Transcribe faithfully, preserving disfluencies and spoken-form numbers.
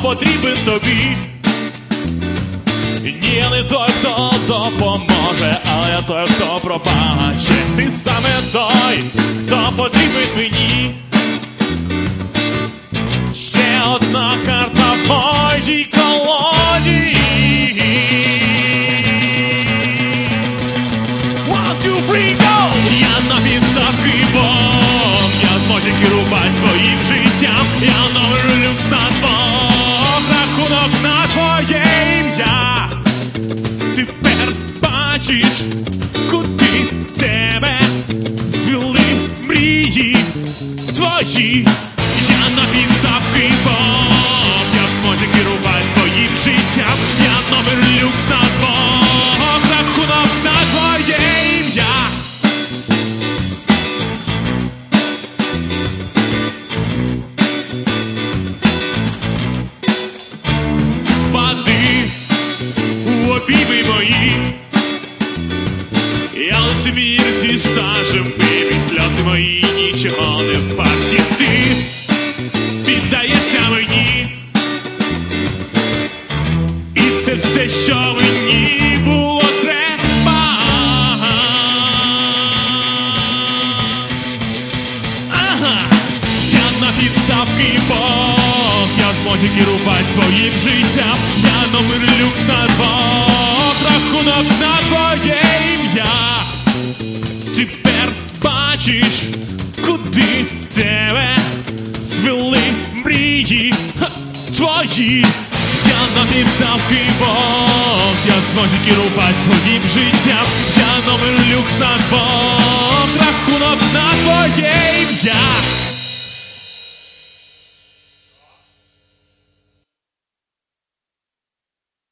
потрібен тобі. Ні, не той, хто допоможе, але я той, хто пробачить. Ти саме той, хто потрібен мені. Ще одна карта в моїй колоді. One, two, three, go! Я на підставки бомб, я зможу керувати твоїм життям. Я номер люкс на двох, рахунок на твоє ім'я. Тепер бачиш, куди тебе звели мрії твої. Я на підставки бомб, я зможу керувати твоїм життям. Я номер люкс на двох, рахунок на твоє ім'я. Пади у обійми мої, я лицемір зі стажем, бібі, сльози мої нічого не варті. Ти піддаєшся мені, і це все, що мені було треба. Ага, я на підставки бомб, я зможу керувати твоїм життям. Я номер люкс на двох, рахунок на твоє ім'я. Тепер бачиш, куди тебе звели мрії твої. Я на підставки бомб, я зможу керувати твоїм життям. Я номер люкс на двох, рахунок на твоє ім'я.